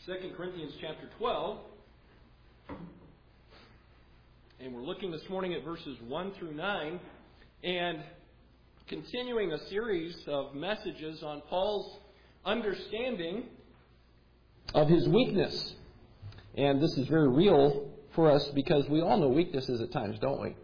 2 Corinthians chapter 12. And we're looking this morning at verses 1 through 9 and continuing a series of messages on Paul's understanding of his weakness. And this is very real for us because we all know weaknesses at times, don't we?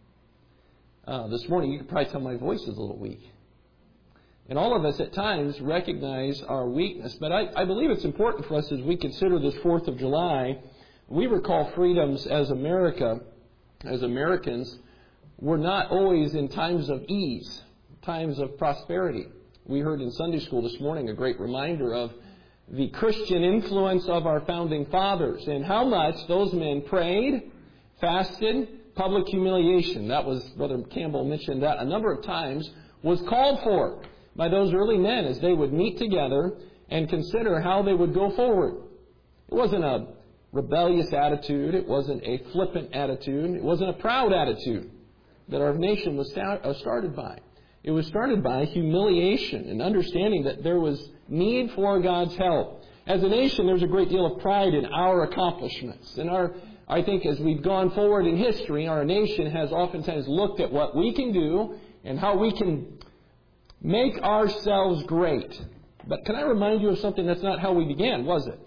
This morning you can probably tell my voice is a little weak. And all of us at times recognize our weakness. But I believe it's important for us as we consider this 4th of July. We recall freedoms as America, as Americans, were not always in times of ease, times of prosperity. We heard in Sunday school this morning a great reminder of the Christian influence of our founding fathers and how much those men prayed, fasted, public humiliation. That was, Brother Campbell mentioned that a number of times, was called for by those early men as they would meet together and consider how they would go forward. It wasn't a rebellious attitude. It wasn't a flippant attitude. It wasn't a proud attitude that our nation was started by. It was started by humiliation and understanding that there was need for God's help. As a nation, there's a great deal of pride in our accomplishments. And I think as we've gone forward in history, our nation has oftentimes looked at what we can do and how we can make ourselves great. But can I remind you of something? That's not how we began, was it?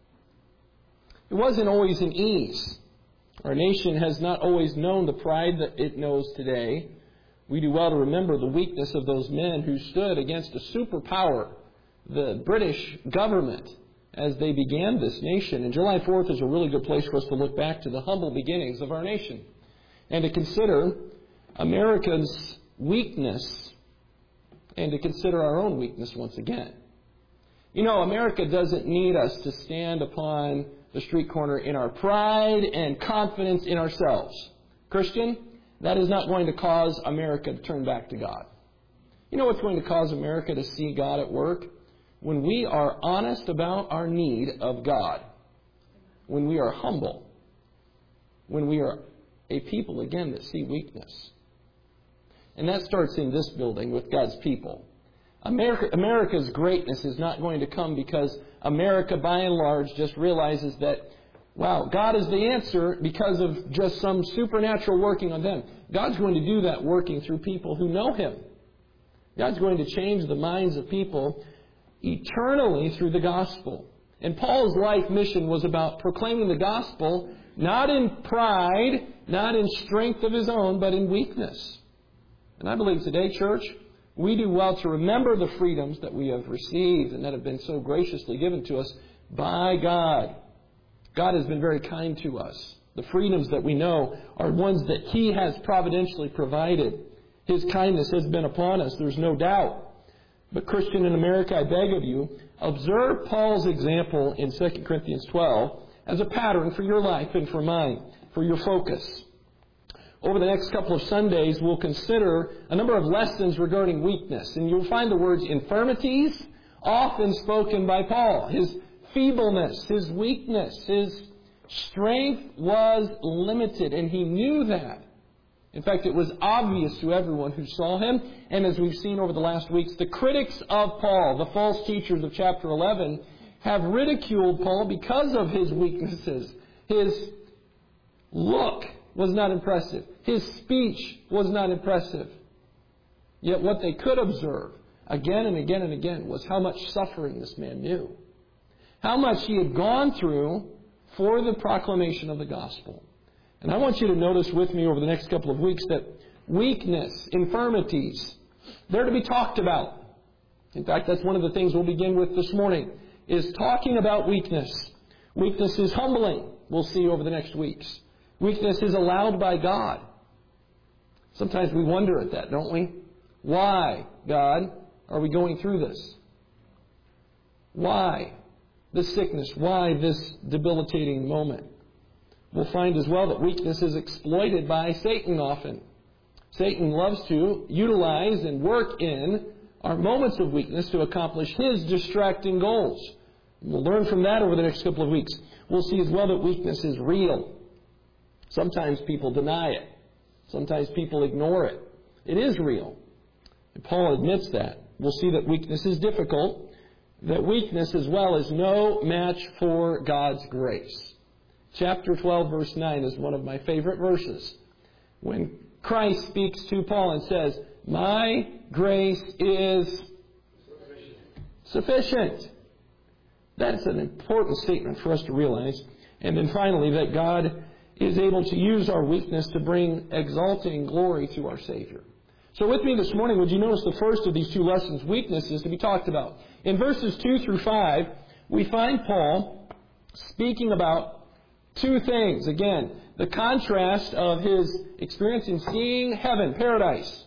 It wasn't always in ease. Our nation has not always known the pride that it knows today. We do well to remember the weakness of those men who stood against a superpower, the British government, as they began this nation. And July 4th is a really good place for us to look back to the humble beginnings of our nation and to consider America's weakness and to consider our own weakness once again. You know, America doesn't need us to stand upon the street corner in our pride and confidence in ourselves. Christian, that is not going to cause America to turn back to God. You know what's going to cause America to see God at work? When we are honest about our need of God. When we are humble. When we are a people, again, that see weakness. And that starts in this building with God's people. America's greatness is not going to come because America, by and large, just realizes that, wow, God is the answer because of just some supernatural working on them. God's going to do that working through people who know Him. God's going to change the minds of people eternally through the gospel. And Paul's life mission was about proclaiming the gospel, not in pride, not in strength of his own, but in weakness. And I believe today, church, we do well to remember the freedoms that we have received and that have been so graciously given to us by God. God has been very kind to us. The freedoms that we know are ones that He has providentially provided. His kindness has been upon us, there's no doubt. But Christian in America, I beg of you, observe Paul's example in 2 Corinthians 12 as a pattern for your life and for mine, for your focus. Over the next couple of Sundays, we'll consider a number of lessons regarding weakness. And you'll find the words infirmities often spoken by Paul. His feebleness, his weakness, his strength was limited, and he knew that. In fact, it was obvious to everyone who saw him. And as we've seen over the last weeks, the critics of Paul, the false teachers of chapter 11, have ridiculed Paul because of his weaknesses. His look was not impressive. His speech was not impressive. Yet what they could observe again and again and again was how much suffering this man knew. How much he had gone through for the proclamation of the gospel. And I want you to notice with me over the next couple of weeks that weakness, infirmities, they're to be talked about. In fact, that's one of the things we'll begin with this morning, is talking about weakness. Weakness is humbling, we'll see over the next weeks. Weakness is allowed by God. Sometimes we wonder at that, don't we? Why, God, are we going through this? Why this sickness? Why this debilitating moment? We'll find as well that weakness is exploited by Satan often. Satan loves to utilize and work in our moments of weakness to accomplish his distracting goals. We'll learn from that over the next couple of weeks. We'll see as well that weakness is real. Sometimes people deny it. Sometimes people ignore it. It is real. And Paul admits that. We'll see that weakness is difficult. that weakness as well is no match for God's grace. Chapter 12, verse 9 is one of my favorite verses. When Christ speaks to Paul and says, "My grace is sufficient." That's an important statement for us to realize. And then finally, that God is able to use our weakness to bring exalting glory to our Savior. So with me this morning, would you notice the first of these two lessons, weaknesses, to be talked about? In verses 2 through 5, we find Paul speaking about two things. Again, the contrast of his experience in seeing heaven, paradise.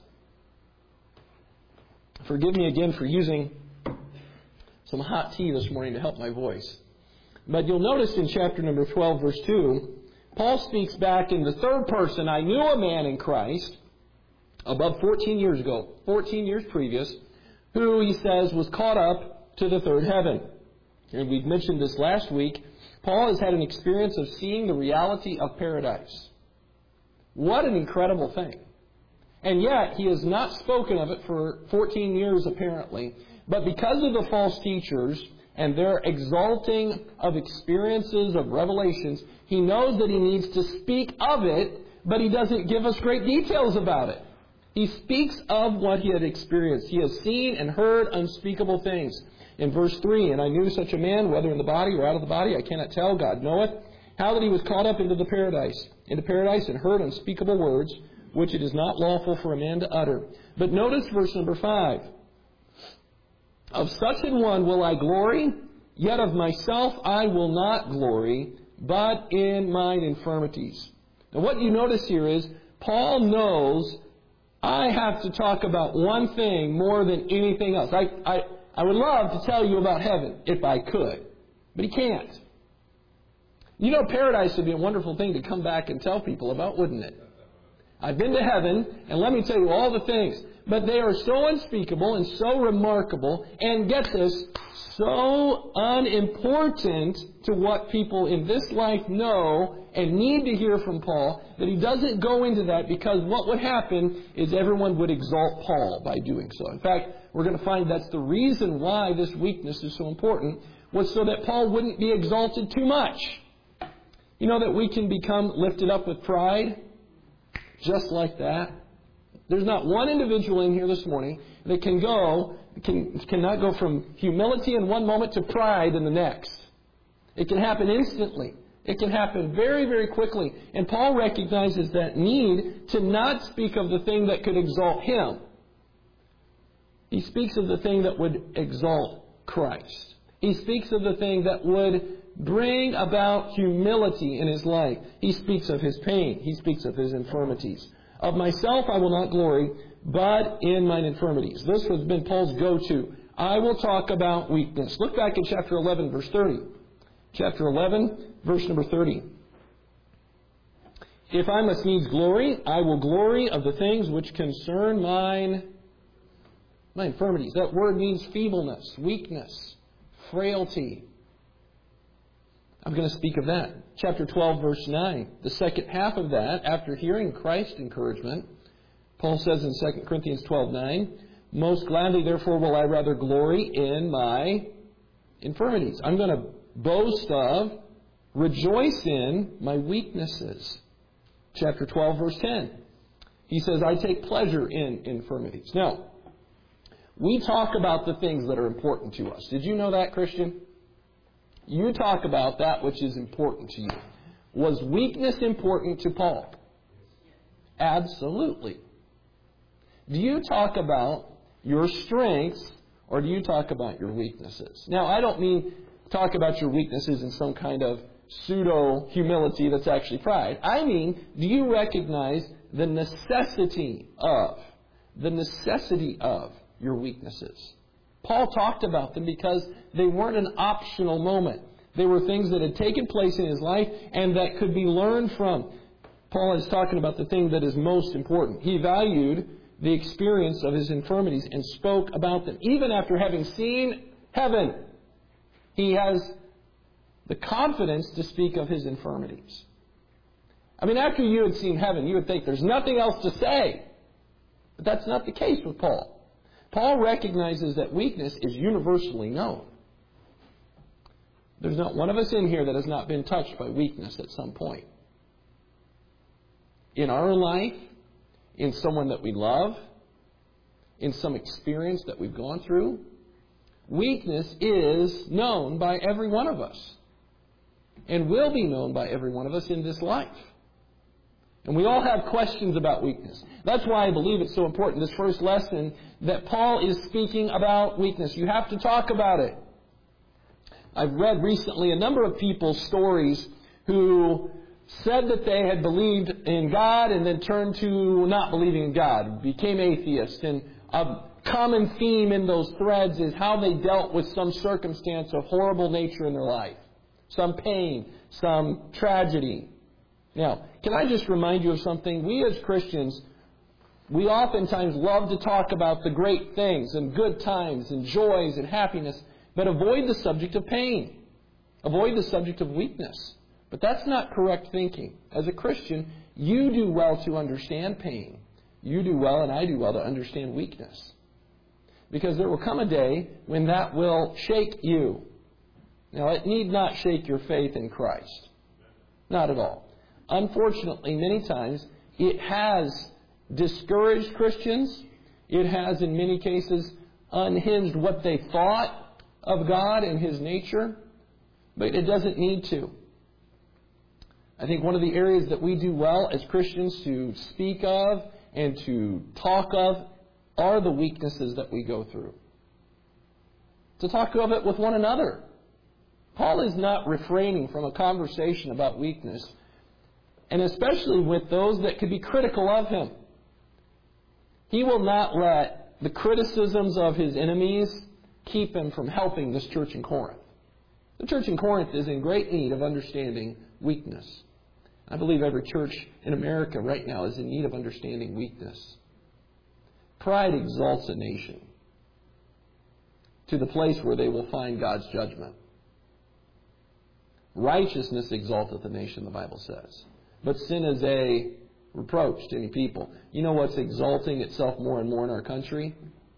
Forgive me again for using some hot tea this morning to help my voice. But you'll notice in chapter number 12, verse 2, Paul speaks back in the third person. I knew a man in Christ above 14 years ago, 14 years previous, who, he says, was caught up to the third heaven. And we've mentioned this last week. Paul has had an experience of seeing the reality of paradise. What an incredible thing. And yet, he has not spoken of it for 14 years apparently. But because of the false teachers and their exalting of experiences, of revelations, he knows that he needs to speak of it, but he doesn't give us great details about it. He speaks of what he had experienced. He has seen and heard unspeakable things. In verse 3, "And I knew such a man, whether in the body or out of the body, I cannot tell, God knoweth, how that he was caught up into paradise, and heard unspeakable words, which it is not lawful for a man to utter." But notice verse number 5. "Of such an one will I glory, yet of myself I will not glory, but in mine infirmities." Now what you notice here is, Paul knows I have to talk about one thing more than anything else. I would love to tell you about heaven if I could, but he can't. You know, paradise would be a wonderful thing to come back and tell people about, wouldn't it? I've been to heaven, and let me tell you all the things. But they are so unspeakable and so remarkable, and get this, so unimportant to what people in this life know and need to hear from Paul, that he doesn't go into that, because what would happen is everyone would exalt Paul by doing so. In fact, we're going to find that's the reason why this weakness is so important, was so that Paul wouldn't be exalted too much. You know that we can become lifted up with pride just like that? There's not one individual in here this morning that cannot go from humility in one moment to pride in the next. It can happen instantly. It can happen very, very quickly. And Paul recognizes that need to not speak of the thing that could exalt him. He speaks of the thing that would exalt Christ. He speaks of the thing that would bring about humility in his life. He speaks of his pain. He speaks of his infirmities. "Of myself I will not glory, but in mine infirmities." This has been Paul's go-to. I will talk about weakness. Look back in chapter 11, verse 30. Chapter 11, verse number 30. "If I must needs glory, I will glory of the things which concern my infirmities." That word means feebleness, weakness, frailty. I'm going to speak of that. Chapter 12, verse 9. The second half of that, after hearing Christ's encouragement, Paul says in 2 Corinthians 12:9, "Most gladly, therefore, will I rather glory in my infirmities." I'm going to boast of, rejoice in my weaknesses. Chapter 12, verse 10. He says, "I take pleasure in infirmities." Now, we talk about the things that are important to us. Did you know that, Christian? You talk about that which is important to you. Was weakness important to Paul? Absolutely. Do you talk about your strengths, or do you talk about your weaknesses? Now, I don't mean talk about your weaknesses in some kind of pseudo-humility that's actually pride. I mean, do you recognize the necessity of your weaknesses? Paul talked about them because they weren't an optional moment. They were things that had taken place in his life and that could be learned from. Paul is talking about the thing that is most important. He valued the experience of his infirmities and spoke about them. Even after having seen heaven, he has the confidence to speak of his infirmities. I mean, after you had seen heaven, you would think there's nothing else to say. But that's not the case with Paul. Paul recognizes that weakness is universally known. There's not one of us in here that has not been touched by weakness at some point. In our life, in someone that we love, in some experience that we've gone through. Weakness is known by every one of us and will be known by every one of us in this life. And we all have questions about weakness. That's why I believe it's so important, this first lesson, that Paul is speaking about weakness. You have to talk about it. I've read recently a number of people's stories who said that they had believed in God and then turned to not believing in God, became atheists. And a common theme in those threads is how they dealt with some circumstance of horrible nature in their life. Some pain, some tragedy. Now, can I just remind you of something? We as Christians, we oftentimes love to talk about the great things and good times and joys and happiness, but avoid the subject of pain. Avoid the subject of weakness. But that's not correct thinking. As a Christian, you do well to understand pain. You do well, and I do well, to understand weakness. Because there will come a day when that will shake you. Now, it need not shake your faith in Christ. Not at all. Unfortunately, many times, it has discouraged Christians. It has, in many cases, unhinged what they thought of God and His nature. But it doesn't need to. I think one of the areas that we do well as Christians to speak of and to talk of are the weaknesses that we go through. To talk of it with one another. Paul is not refraining from a conversation about weakness, and especially with those that could be critical of him. He will not let the criticisms of his enemies keep him from helping this church in Corinth. The church in Corinth is in great need of understanding weakness. I believe every church in America right now is in need of understanding weakness. Pride exalts a nation to the place where they will find God's judgment. Righteousness exalteth a nation, the Bible says. But sin is a reproach to any people. You know what's exalting itself more and more in our country?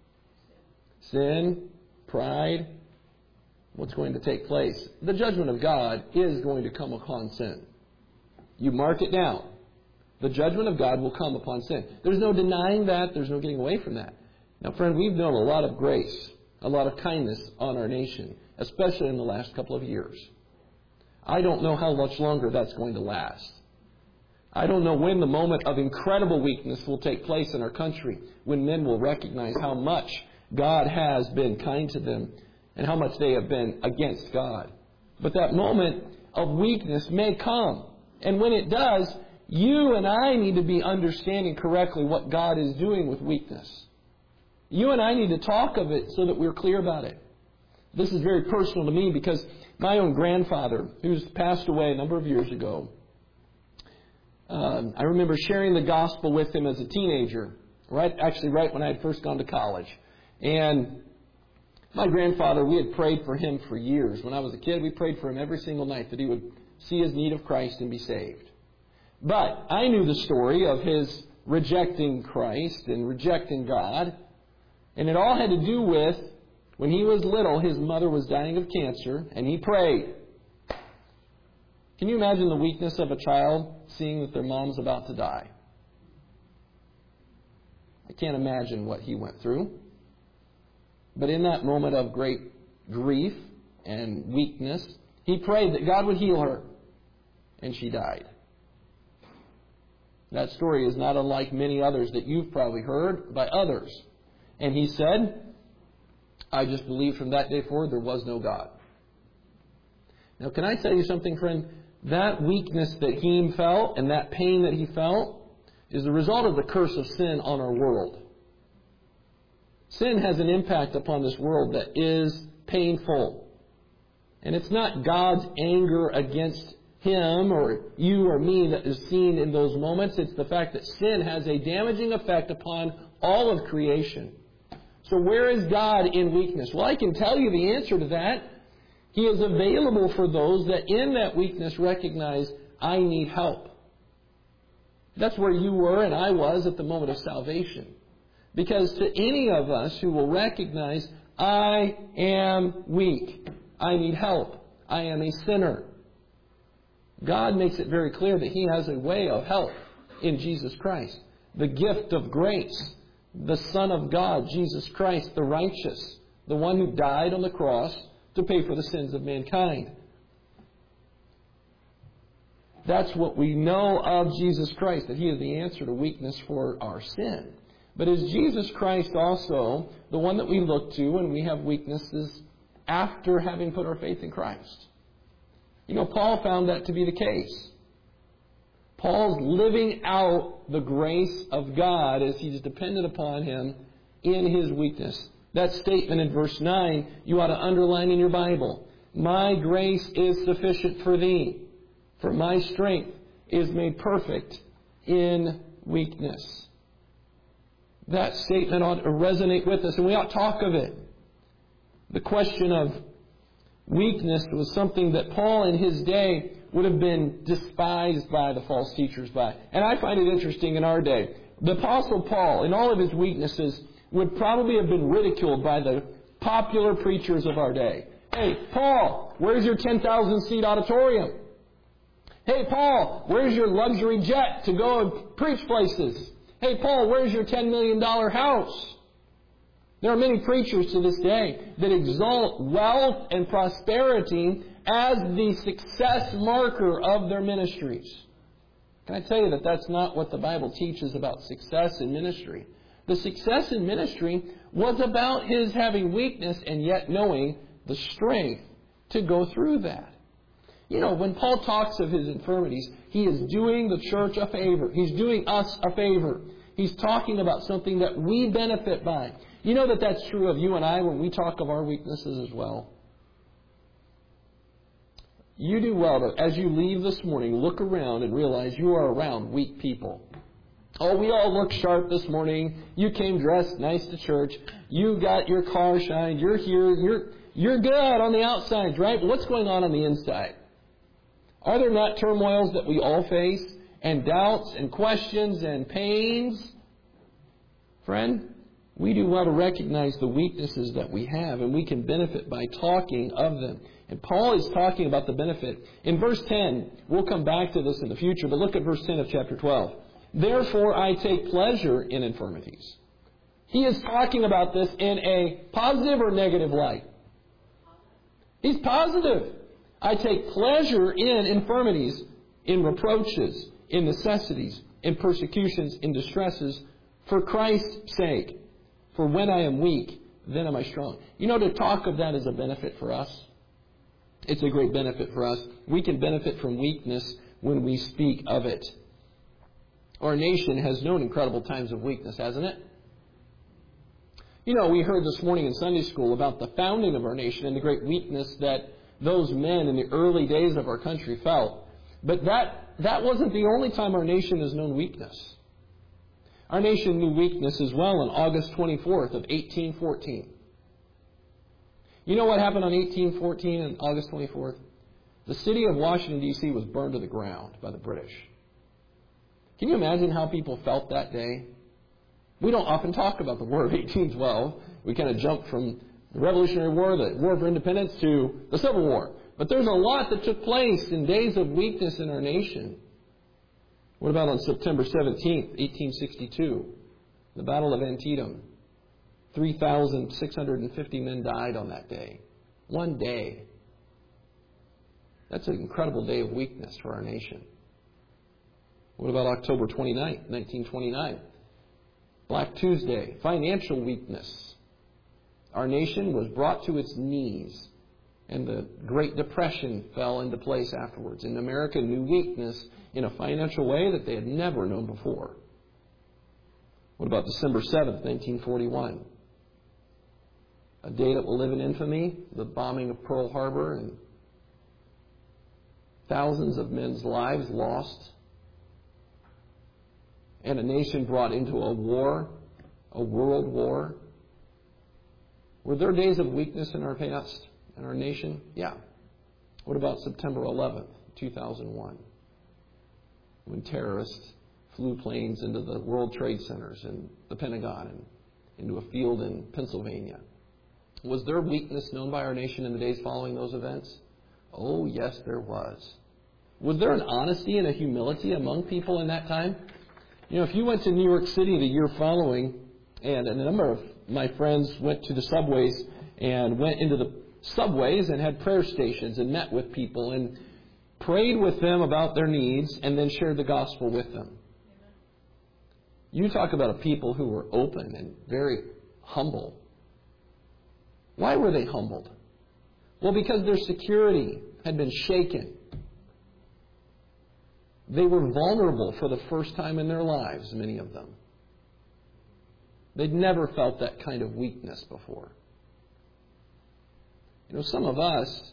Sin, pride. What's going to take place? The judgment of God is going to come upon sin. You mark it down. The judgment of God will come upon sin. There's no denying that. There's no getting away from that. Now, friend, we've known a lot of grace, a lot of kindness on our nation, especially in the last couple of years. I don't know how much longer that's going to last. I don't know when the moment of incredible weakness will take place in our country, when men will recognize how much God has been kind to them and how much they have been against God. But that moment of weakness may come. And when it does, you and I need to be understanding correctly what God is doing with weakness. You and I need to talk of it so that we're clear about it. This is very personal to me because my own grandfather, who's passed away a number of years ago, I remember sharing the gospel with him as a teenager, right when I had first gone to college. And my grandfather, we had prayed for him for years. When I was a kid, we prayed for him every single night that he would see his need of Christ and be saved. But I knew the story of his rejecting Christ and rejecting God. And it all had to do with, when he was little, his mother was dying of cancer, and he prayed. Can you imagine the weakness of a child seeing that their mom's about to die? I can't imagine what he went through. But in that moment of great grief and weakness, he prayed that God would heal her. And she died. That story is not unlike many others that you've probably heard by others. And he said, I just believed from that day forward there was no God. Now, can I tell you something, friend? That weakness that he felt and that pain that he felt is the result of the curse of sin on our world. Sin has an impact upon this world that is painful. And it's not God's anger against him or you or me that is seen in those moments. It's the fact that sin has a damaging effect upon all of creation. So where is God in weakness? Well, I can tell you the answer to that. He is available for those that in that weakness recognize, I need help. That's where you were and I was at the moment of salvation. Because to any of us who will recognize, I am weak, I need help, I am a sinner. God makes it very clear that He has a way of help in Jesus Christ. The gift of grace, the Son of God, Jesus Christ, the righteous, the one who died on the cross to pay for the sins of mankind. That's what we know of Jesus Christ, that He is the answer to weakness for our sin. But is Jesus Christ also the one that we look to when we have weaknesses after having put our faith in Christ? You know, Paul found that to be the case. Paul's living out the grace of God as he's dependent upon Him in his weakness. That statement in verse 9, you ought to underline in your Bible. My grace is sufficient for thee, for my strength is made perfect in weakness. That statement ought to resonate with us, and we ought to talk of it. The question of weakness was something that Paul in his day would have been despised by the false teachers by. And I find it interesting in our day. The Apostle Paul, in all of his weaknesses, would probably have been ridiculed by the popular preachers of our day. Hey, Paul, where's your 10,000-seat auditorium? Hey, Paul, where's your luxury jet to go and preach places? Hey, Paul, where's your $10 million house? There are many preachers to this day that exalt wealth and prosperity as the success marker of their ministries. Can I tell you that that's not what the Bible teaches about success in ministry? The success in ministry was about his having weakness and yet knowing the strength to go through that. You know, when Paul talks of his infirmities, he is doing the church a favor. He's doing us a favor. He's talking about something that we benefit by. You know that that's true of you and I when we talk of our weaknesses as well. You do well to, as you leave this morning, look around and realize you are around weak people. Oh, we all look sharp this morning. You came dressed nice to church. You got your car shined. You're here. You're good on the outside, right? But what's going on the inside? Are there not turmoils that we all face, and doubts and questions and pains? Friend, we do well to recognize the weaknesses that we have, and we can benefit by talking of them. And Paul is talking about the benefit. In verse 10, we'll come back to this in the future, but look at verse 10 of chapter 12. Therefore I take pleasure in infirmities. He is talking about this in a positive or negative light? He's positive. I take pleasure in infirmities, in reproaches, in necessities, in persecutions, in distresses, for Christ's sake. For when I am weak, then am I strong. You know, to talk of that is a benefit for us. It's a great benefit for us. We can benefit from weakness when we speak of it. Our nation has known incredible times of weakness, hasn't it? You know, we heard this morning in Sunday school about the founding of our nation and the great weakness that those men in the early days of our country felt. But that wasn't the only time our nation has known weakness. Our nation knew weakness as well on August 24th of 1814. You know what happened on 1814 and August 24th? The city of Washington, D.C. was burned to the ground by the British. Can you imagine how people felt that day? We don't often talk about the War of 1812. We kind of jump from the Revolutionary War, the War for Independence, to the Civil War. But there's a lot that took place in days of weakness in our nation. What about on September 17th, 1862? The Battle of Antietam. 3,650 men died on that day. One day. That's an incredible day of weakness for our nation. What about October 29th, 1929? Black Tuesday, financial weakness. Our nation was brought to its knees, and the Great Depression fell into place afterwards. And America knew weakness in a financial way that they had never known before. What about December 7th, 1941? A day that will live in infamy, the bombing of Pearl Harbor, and thousands of men's lives lost. And a nation brought into a war, a world war. Were there days of weakness in our past, in our nation? Yeah. What about September 11th, 2001? When terrorists flew planes into the World Trade Centers and the Pentagon and into a field in Pennsylvania. Was there weakness known by our nation in the days following those events? Oh, yes, there was. Was there an honesty and a humility among people in that time? You know, if you went to New York City the year following, and a number of my friends went to the subways and went into the subways and had prayer stations and met with people and prayed with them about their needs and then shared the gospel with them. You talk about a people who were open and very humble. Why were they humbled? Well, because their security had been shaken. They were vulnerable for the first time in their lives, many of them. They'd never felt that kind of weakness before. You know, some of us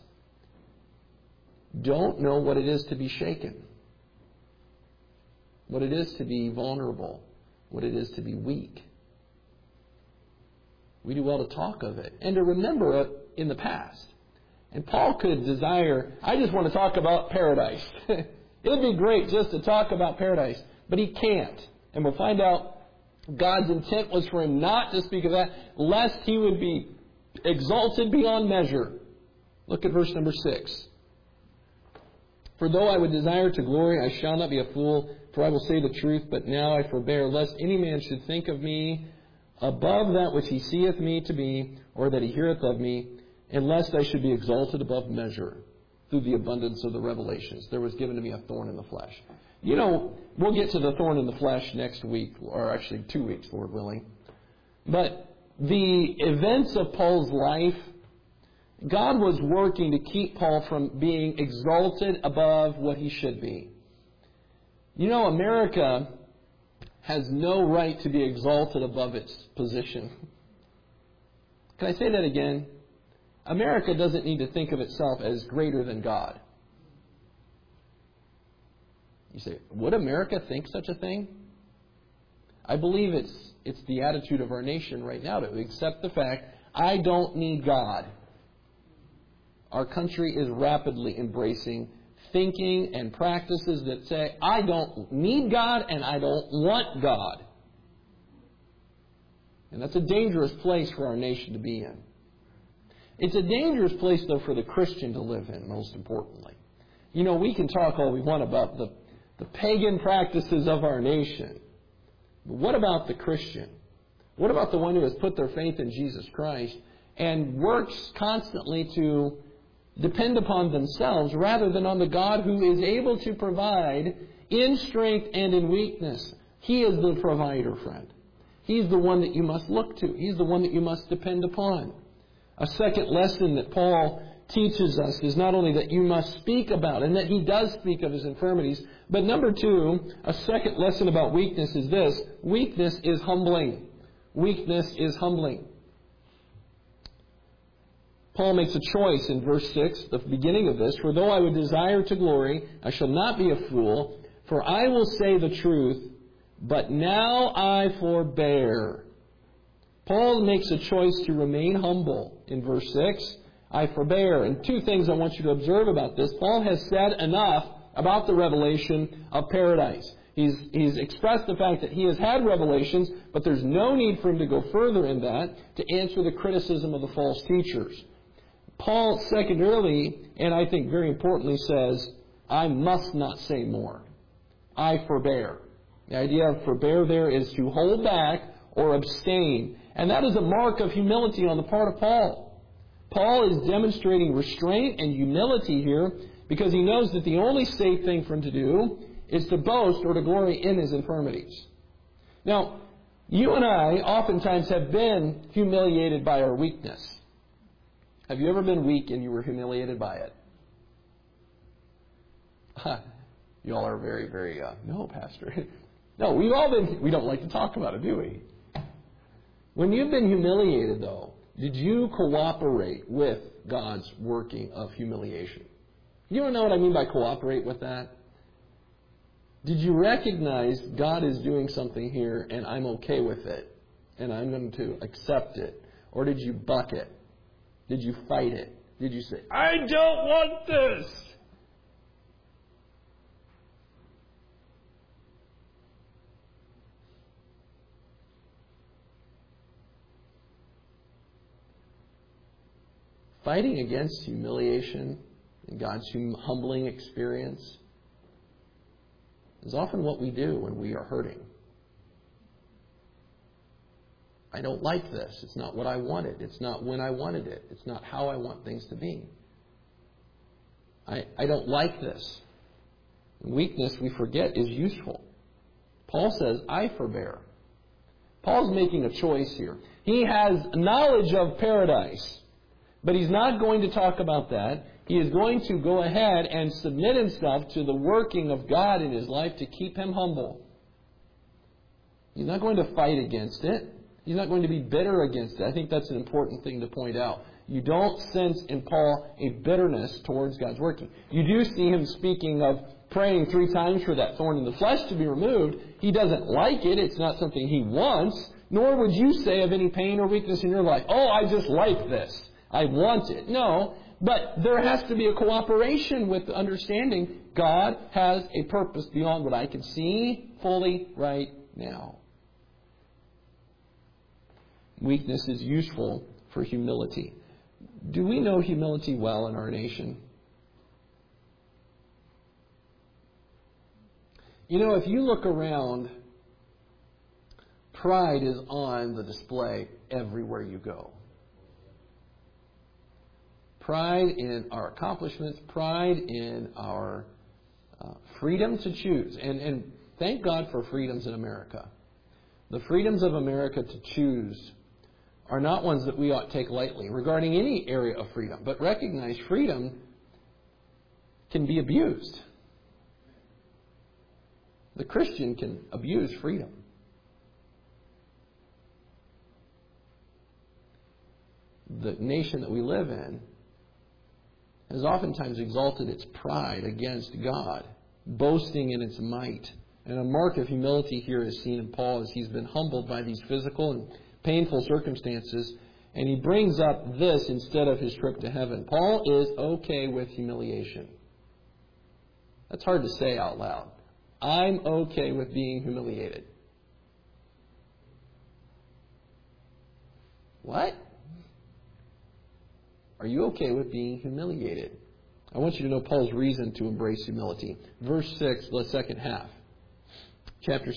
don't know what it is to be shaken, what it is to be vulnerable, what it is to be weak. We do well to talk of it and to remember it in the past. And Paul could desire, I just want to talk about paradise. It'd be great just to talk about paradise. But he can't. And we'll find out God's intent was for him not to speak of that, lest he would be exalted beyond measure. Look at verse number 6. For though I would desire to glory, I shall not be a fool, for I will say the truth, but now I forbear, lest any man should think of me above that which he seeth me to be, or that he heareth of me, and lest I should be exalted above measure through the abundance of the revelations. There was given to me a thorn in the flesh. You know, we'll get to the thorn in the flesh next week, or actually 2 weeks, Lord willing. But the events of Paul's life, God was working to keep Paul from being exalted above what he should be. You know, America has no right to be exalted above its position. Can I say that again? America doesn't need to think of itself as greater than God. You say, would America think such a thing? I believe it's the attitude of our nation right now to accept the fact, I don't need God. Our country is rapidly embracing thinking and practices that say, I don't need God and I don't want God. And that's a dangerous place for our nation to be in. It's a dangerous place, though, for the Christian to live in, most importantly. You know, we can talk all we want about the pagan practices of our nation. But what about the Christian? What about the one who has put their faith in Jesus Christ and works constantly to depend upon themselves rather than on the God who is able to provide in strength and in weakness? He is the provider, friend. He's the one that you must look to. He's the one that you must depend upon. A second lesson that Paul teaches us is not only that you must speak about, and that he does speak of his infirmities, but number two, a second lesson about weakness is this: weakness is humbling. Weakness is humbling. Paul makes a choice in verse 6, the beginning of this. For though I would desire to glory, I shall not be a fool, for I will say the truth, but now I forbear. Paul makes a choice to remain humble in verse 6. I forbear. And two things I want you to observe about this. Paul has said enough about the revelation of paradise. He's expressed the fact that he has had revelations, but there's no need for him to go further in that to answer the criticism of the false teachers. Paul, secondarily, and I think very importantly, says, I must not say more. I forbear. The idea of forbear there is to hold back or abstain. And that is a mark of humility on the part of Paul. Paul is demonstrating restraint and humility here because he knows that the only safe thing for him to do is to boast or to glory in his infirmities. Now, you and I oftentimes have been humiliated by our weakness. Have you ever been weak and you were humiliated by it? You all are very, very, no, Pastor. No, we've all been, we don't like to talk about it, do we? When you've been humiliated, though, did you cooperate with God's working of humiliation? You know what I mean by cooperate with that? Did you recognize God is doing something here and I'm okay with it and I'm going to accept it? Or did you buck it? Did you fight it? Did you say, I don't want this? Fighting against humiliation God's humbling experience is often what we do when we are hurting. I don't like this. It's not what I wanted. It's not when I wanted it. It's not how I want things to be. I don't like this. Weakness, we forget, is useful. Paul says, I forbear. Paul's making a choice here. He has knowledge of paradise, but he's not going to talk about that. He is going to go ahead and submit himself to the working of God in his life to keep him humble. He's not going to fight against it. He's not going to be bitter against it. I think that's an important thing to point out. You don't sense in Paul a bitterness towards God's working. You do see him speaking of praying 3 times for that thorn in the flesh to be removed. He doesn't like it. It's not something he wants. Nor would you say of any pain or weakness in your life, oh, I just like this. I want it. No, but there has to be a cooperation with the understanding God has a purpose beyond what I can see fully right now. Weakness is useful for humility. Do we know humility well in our nation? You know, if you look around, pride is on the display everywhere you go. Pride in our accomplishments, pride in our freedom to choose. And thank God for freedoms in America. The freedoms of America to choose are not ones that we ought to take lightly regarding any area of freedom. But recognize freedom can be abused. The Christian can abuse freedom. The nation that we live in has oftentimes exalted its pride against God, boasting in its might. And a mark of humility here is seen in Paul as he's been humbled by these physical and painful circumstances, and he brings up this instead of his trip to heaven. Paul is okay with humiliation. That's hard to say out loud. I'm okay with being humiliated. What? Are you okay with being humiliated? I want you to know Paul's reason to embrace humility. Verse 6, the second half. Chapter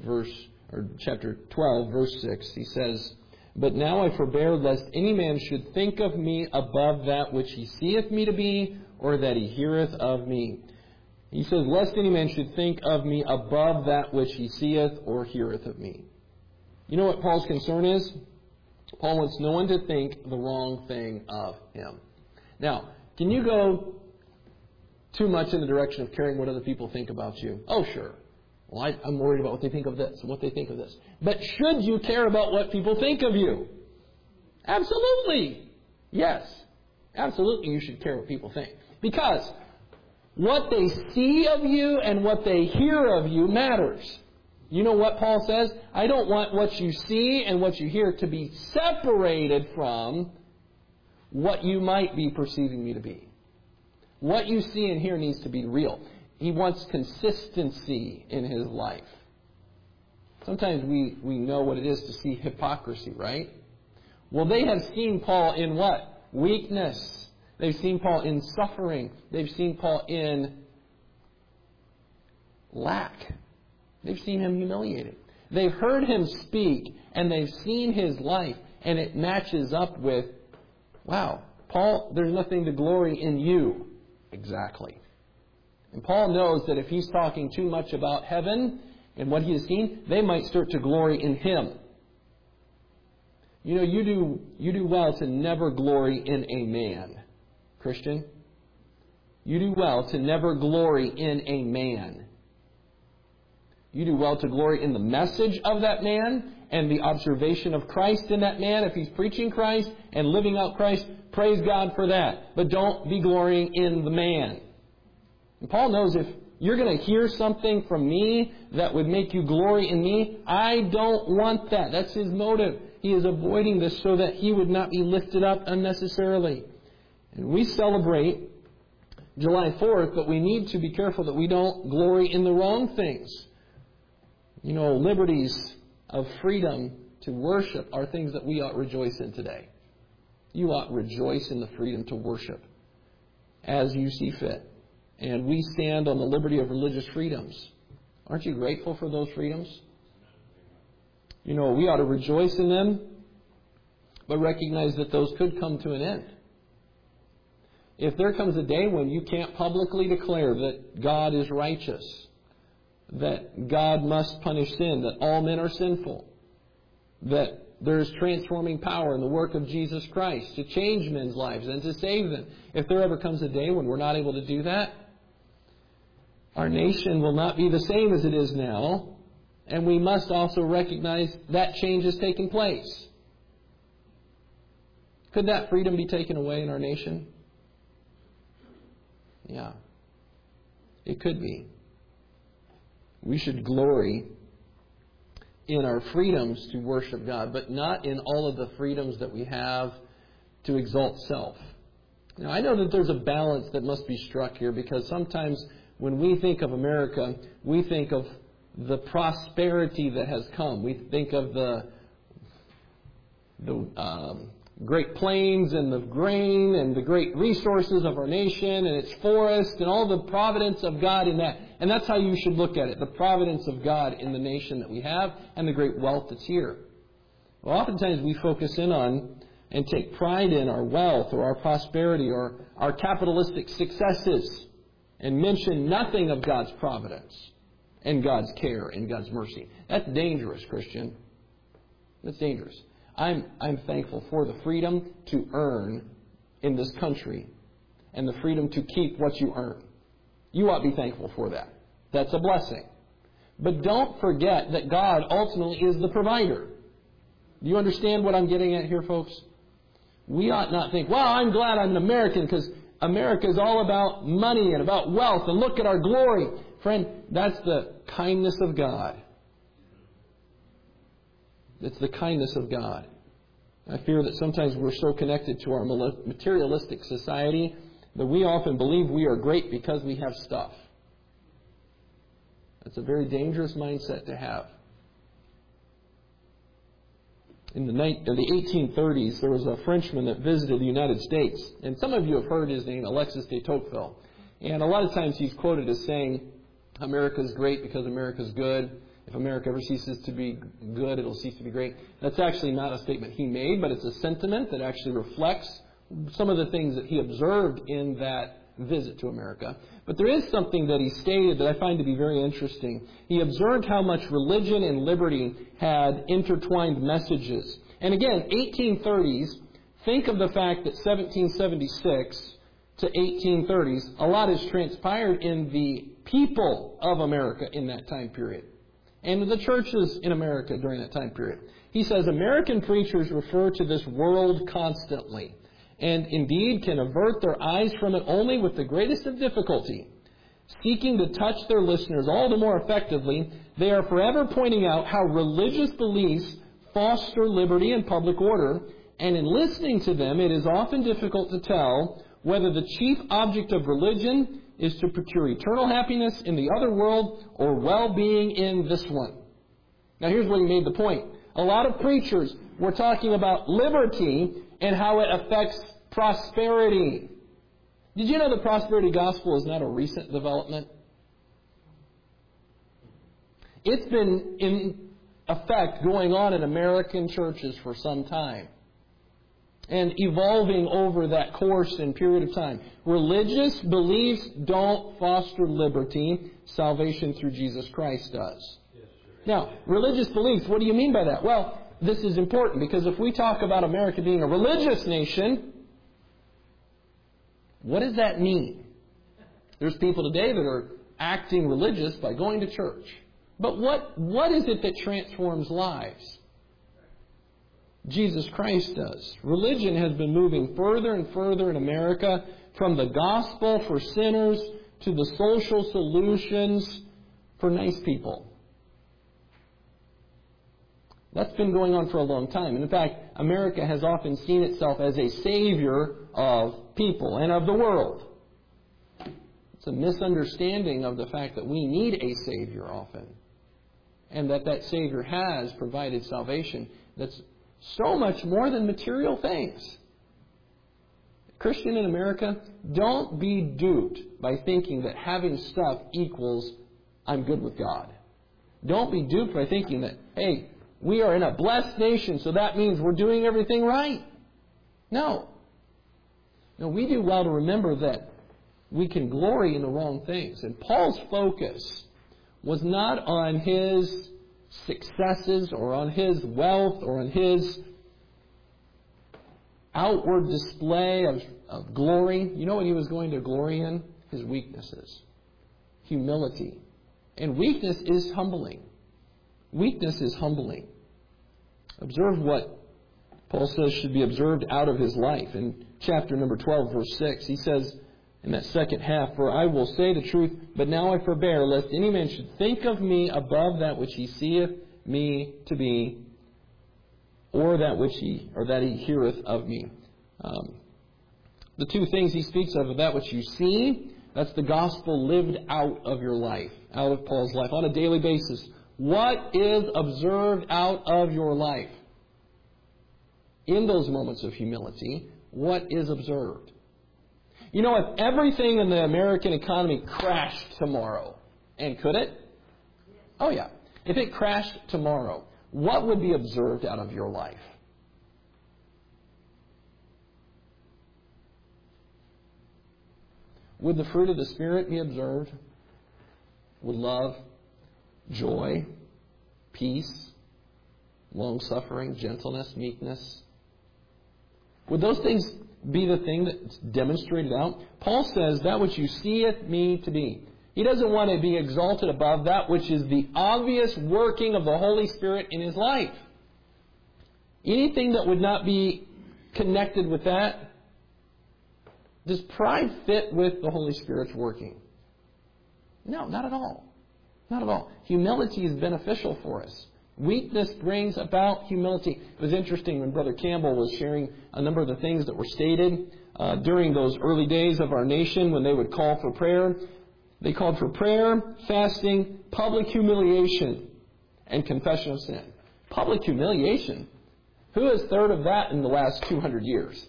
12, verse 6, he says, But now I forbear lest any man should think of me above that which he seeth me to be, or that he heareth of me. He says, Lest any man should think of me above that which he seeth or heareth of me. You know what Paul's concern is? Paul wants no one to think the wrong thing of him. Now, can you go too much in the direction of caring what other people think about you? Oh, sure. Well, I'm worried about what they think of this and what they think of this. But should you care about what people think of you? Absolutely. Yes. Absolutely you should care what people think. Because what they see of you and what they hear of you matters. You know what Paul says? I don't want what you see and what you hear to be separated from what you might be perceiving me to be. What you see and hear needs to be real. He wants consistency in his life. Sometimes we know what it is to see hypocrisy, right? Well, they have seen Paul in what? Weakness. They've seen Paul in suffering. They've seen Paul in lack. They've seen him humiliated. They've heard him speak, and they've seen his life, and it matches up with, wow, Paul, there's nothing to glory in you. Exactly. And Paul knows that if he's talking too much about heaven and what he has seen, they might start to glory in him. You know, you do well to never glory in a man, Christian. You do well to never glory in a man. You do well to glory in the message of that man and the observation of Christ in that man. If he's preaching Christ and living out Christ, praise God for that. But don't be glorying in the man. And Paul knows if you're going to hear something from me that would make you glory in me, I don't want that. That's his motive. He is avoiding this so that he would not be lifted up unnecessarily. And we celebrate July 4th, but we need to be careful that we don't glory in the wrong things. You know, liberties of freedom to worship are things that we ought to rejoice in today. You ought to rejoice in the freedom to worship. as you see fit. And we stand on the liberty of religious freedoms. Aren't you grateful for those freedoms? You know, we ought to rejoice in them, but recognize that those could come to an end. If there comes a day when you can't publicly declare that God is righteous, that God must punish sin, that all men are sinful, that there is transforming power in the work of Jesus Christ to change men's lives and to save them. If there ever comes a day when we're not able to do that, our nation will not be the same as it is now, and we must also recognize that change has taken place. Could that freedom be taken away in our nation? Yeah, it could be. We should glory in our freedoms to worship God, but not in all of the freedoms that we have to exalt self. Now, I know that there's a balance that must be struck here, because sometimes when we think of America, we think of the prosperity that has come. We think of the Great Plains and the grain and the great resources of our nation and its forest and all the providence of God in that. And that's how you should look at it, the providence of God in the nation that we have and the great wealth that's here. Well, oftentimes we focus in on and take pride in our wealth or our prosperity or our capitalistic successes and mention nothing of God's providence and God's care and God's mercy. That's dangerous, Christian. That's dangerous. I'm thankful for the freedom to earn in this country and the freedom to keep what you earn. You ought to be thankful for that. That's a blessing. But don't forget that God ultimately is the provider. Do you understand what I'm getting at here, folks? We ought not think, well, I'm glad I'm an American because America is all about money and about wealth and look at our glory. Friend, that's the kindness of God. It's the kindness of God. I fear that sometimes we're so connected to our materialistic society that we often believe we are great because we have stuff. That's a very dangerous mindset to have. In the 1830s, there was a Frenchman that visited the United States. And some of you have heard his name, Alexis de Tocqueville. And a lot of times he's quoted as saying, America's great because America's good. If America ever ceases to be good, it'll cease to be great. That's actually not a statement he made, but it's a sentiment that actually reflects some of the things that he observed in that visit to America. But there is something that he stated that I find to be very interesting. He observed how much religion and liberty had intertwined messages. And again, 1830s, think of the fact that 1776 to 1830s, a lot has transpired in the people of America in that time period, and the churches in America during that time period. He says, American preachers refer to this world constantly, and indeed can avert their eyes from it only with the greatest of difficulty. Seeking to touch their listeners all the more effectively, they are forever pointing out how religious beliefs foster liberty and public order, and in listening to them, it is often difficult to tell whether the chief object of religion is to procure eternal happiness in the other world or well-being in this one. Now here's where he made the point. A lot of preachers were talking about liberty and how it affects prosperity. Did you know the prosperity gospel is not a recent development? It's been in effect going on in American churches for some time, and evolving over that course and period of time. Religious beliefs don't foster liberty. Salvation through Jesus Christ does. Now, religious beliefs, what do you mean by that? Well, this is important because if we talk about America being a religious nation, what does that mean? There's people today that are acting religious by going to church. But what is it that transforms lives? Jesus Christ does. Religion has been moving further and further in America from the gospel for sinners to the social solutions for nice people. That's been going on for a long time. And in fact, America has often seen itself as a savior of people and of the world. It's a misunderstanding of the fact that we need a savior often, and that savior has provided salvation that's so much more than material things. Christian in America, don't be duped by thinking that having stuff equals I'm good with God. Don't be duped by thinking that, hey, we are in a blessed nation, so that means we're doing everything right. No. No, we do well to remember that we can glory in the wrong things. And Paul's focus was not on his successes or on his wealth or on his outward display of glory. You know what he was going to glory in? His weaknesses. Humility. And weakness is humbling. Weakness is humbling. Observe what Paul says should be observed out of his life. In chapter number 12, verse 6, he says in that second half, "For I will say the truth, but now I forbear, lest any man should think of me above that which he seeth me to be, or that he heareth of me." The two things he speaks of that which you see, that's the gospel lived out of your life, out of Paul's life, on a daily basis. What is observed out of your life? In those moments of humility, what is observed? You know, if everything in the American economy crashed tomorrow, and could it? Oh yeah. If it crashed tomorrow, what would be observed out of your life? Would the fruit of the Spirit be observed? Would love, joy, peace, long-suffering, gentleness, meekness? Would those things be the thing that's demonstrated out? Paul says, that which you seeth me to be. He doesn't want to be exalted above that which is the obvious working of the Holy Spirit in his life. Anything that would not be connected with that, does pride fit with the Holy Spirit's working? No, not at all. Not at all. Humility is beneficial for us. Weakness brings about humility. It was interesting when Brother Campbell was sharing a number of the things that were stated during those early days of our nation when they would call for prayer. They called for prayer, fasting, public humiliation, and confession of sin. Public humiliation? Who has heard of that in the last 200 years?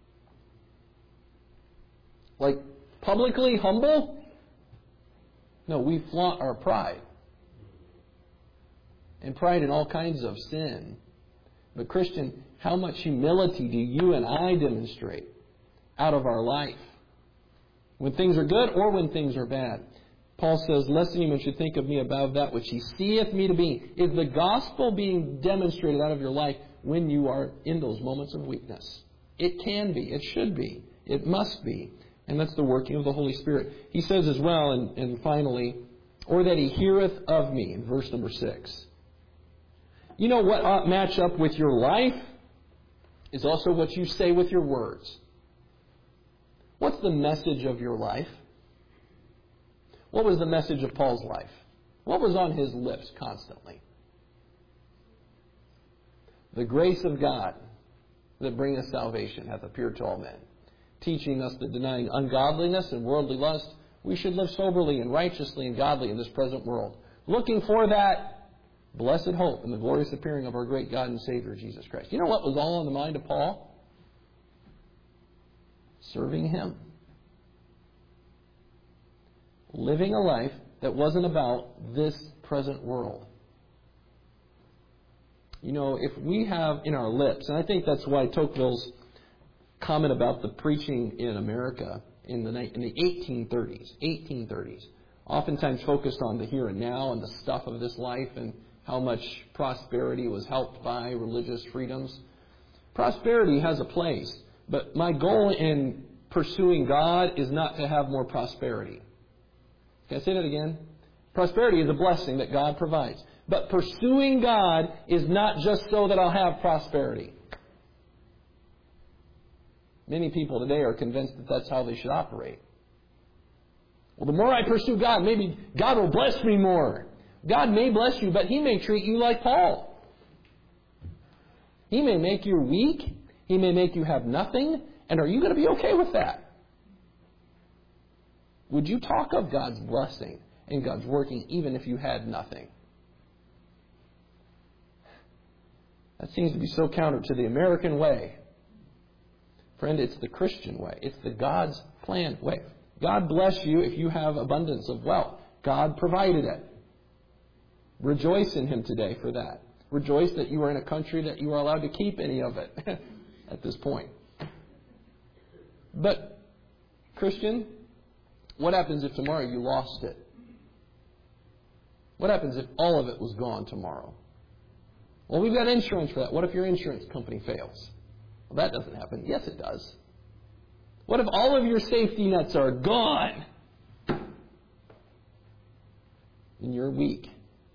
Like, publicly humble? No, we flaunt our pride. And pride in all kinds of sin. But Christian, how much humility do you and I demonstrate out of our life? When things are good or when things are bad. Paul says, lest any man should think of me above that which he seeth me to be. Is the gospel being demonstrated out of your life when you are in those moments of weakness? It can be. It should be. It must be. And that's the working of the Holy Spirit. He says as well, and finally, or that he heareth of me, in verse number 6. You know what ought match up with your life is also what you say with your words. What's the message of your life? What was the message of Paul's life? What was on his lips constantly? The grace of God that bringeth salvation hath appeared to all men, teaching us that denying ungodliness and worldly lust, we should live soberly and righteously and godly in this present world, looking for that blessed hope in the glorious appearing of our great God and Savior, Jesus Christ. You know what was all on the mind of Paul? Serving Him. Living a life that wasn't about this present world. You know, if we have in our lips, and I think that's why Tocqueville's comment about the preaching in America in the 1830s, oftentimes focused on the here and now and the stuff of this life and how much prosperity was helped by religious freedoms. Prosperity has a place, but my goal in pursuing God is not to have more prosperity. Can I say that again? Prosperity is a blessing that God provides. But pursuing God is not just so that I'll have prosperity. Many people today are convinced that that's how they should operate. Well, the more I pursue God, maybe God will bless me more. God may bless you, but He may treat you like Paul. He may make you weak. He may make you have nothing. And are you going to be okay with that? Would you talk of God's blessing and God's working even if you had nothing? That seems to be so counter to the American way. Friend, it's the Christian way. It's the God's planned way. God bless you if you have abundance of wealth. God provided it. Rejoice in Him today for that. Rejoice that you are in a country that you are allowed to keep any of it at this point. But, Christian, what happens if tomorrow you lost it? What happens if all of it was gone tomorrow? Well, we've got insurance for that. What if your insurance company fails? Well, that doesn't happen. Yes, it does. What if all of your safety nets are gone? And you're weak.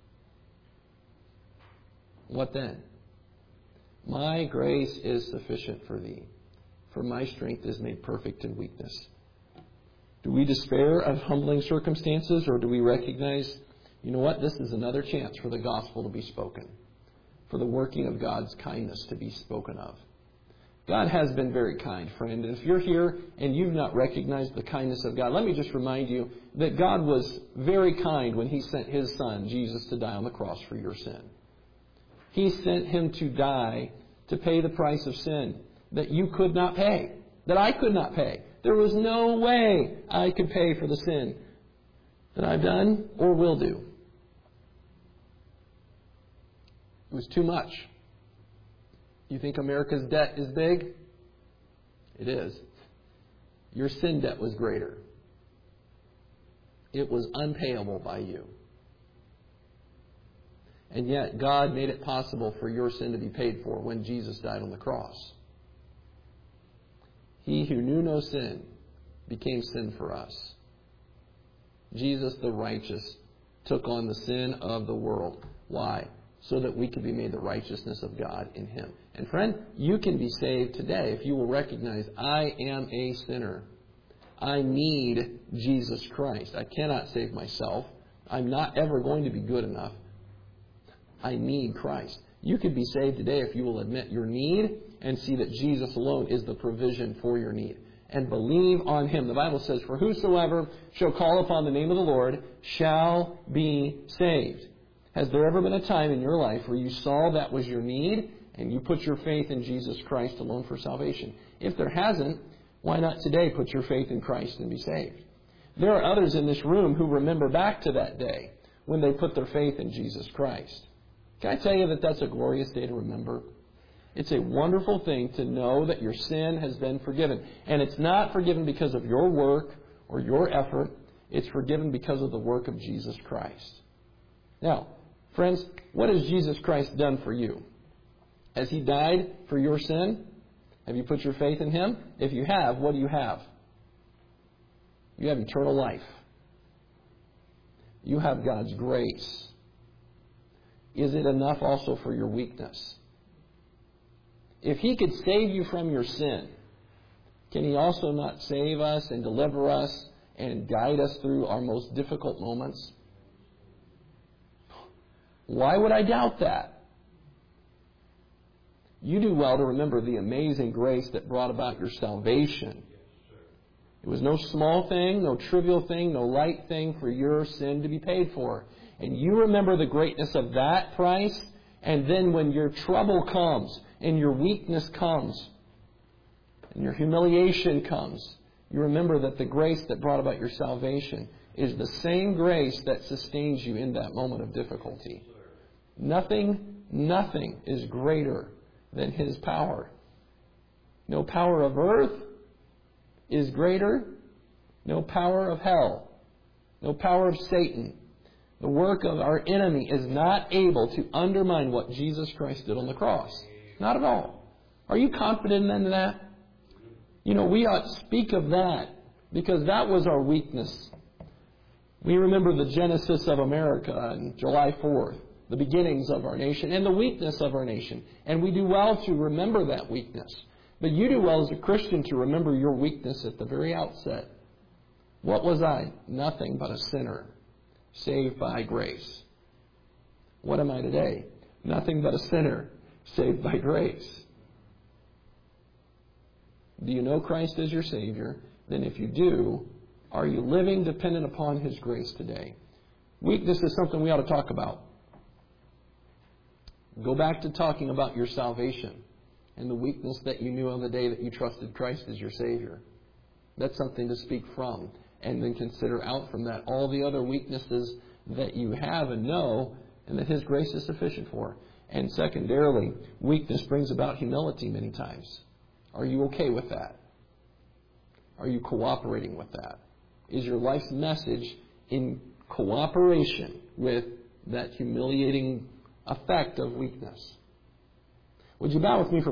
What then? My grace is sufficient for thee, for my strength is made perfect in weakness. Do we despair of humbling circumstances, or do we recognize, you know what, this is another chance for the gospel to be spoken, for the working of God's kindness to be spoken of? God has been very kind, friend. And if you're here and you've not recognized the kindness of God, let me just remind you that God was very kind when He sent His Son, Jesus, to die on the cross for your sin. He sent Him to die to pay the price of sin that you could not pay, that I could not pay. There was no way I could pay for the sin that I've done or will do. It was too much. You think America's debt is big? It is. Your sin debt was greater. It was unpayable by you. And yet, God made it possible for your sin to be paid for when Jesus died on the cross. He who knew no sin became sin for us. Jesus the righteous took on the sin of the world. Why? So that we could be made the righteousness of God in Him. And friend, you can be saved today if you will recognize, I am a sinner. I need Jesus Christ. I cannot save myself. I'm not ever going to be good enough. I need Christ. You could be saved today if you will admit your need and see that Jesus alone is the provision for your need. And believe on Him. The Bible says, for whosoever shall call upon the name of the Lord shall be saved. Has there ever been a time in your life where you saw that was your need and you put your faith in Jesus Christ alone for salvation? If there hasn't, why not today put your faith in Christ and be saved? There are others in this room who remember back to that day when they put their faith in Jesus Christ. Can I tell you that that's a glorious day to remember? It's a wonderful thing to know that your sin has been forgiven. And it's not forgiven because of your work or your effort. It's forgiven because of the work of Jesus Christ. Now, friends, what has Jesus Christ done for you? Has He died for your sin? Have you put your faith in Him? If you have, what do you have? You have eternal life. You have God's grace. Is it enough also for your weakness? If He could save you from your sin, can He also not save us and deliver us and guide us through our most difficult moments? Why would I doubt that? You do well to remember the amazing grace that brought about your salvation. It was no small thing, no trivial thing, no light thing for your sin to be paid for. And you remember the greatness of that price, and then when your trouble comes, and your weakness comes, and your humiliation comes, you remember that the grace that brought about your salvation is the same grace that sustains you in that moment of difficulty. Nothing is greater than His power. No power of earth is greater. No power of hell. No power of Satan. The work of our enemy is not able to undermine what Jesus Christ did on the cross. Not at all. Are you confident in that? You know, we ought to speak of that because that was our weakness. We remember the genesis of America on July 4th, the beginnings of our nation and the weakness of our nation. And we do well to remember that weakness. But you do well as a Christian to remember your weakness at the very outset. What was I? Nothing but a sinner, saved by grace. What am I today? Nothing but a sinner, saved by grace. Do you know Christ as your Savior? Then if you do, are you living dependent upon His grace today? Weakness is something we ought to talk about. Go back to talking about your salvation and the weakness that you knew on the day that you trusted Christ as your Savior. That's something to speak from. And then consider out from that all the other weaknesses that you have and know, and that His grace is sufficient for. And secondarily, weakness brings about humility many times. Are you okay with that? Are you cooperating with that? Is your life's message in cooperation with that humiliating effect of weakness? Would you bow with me for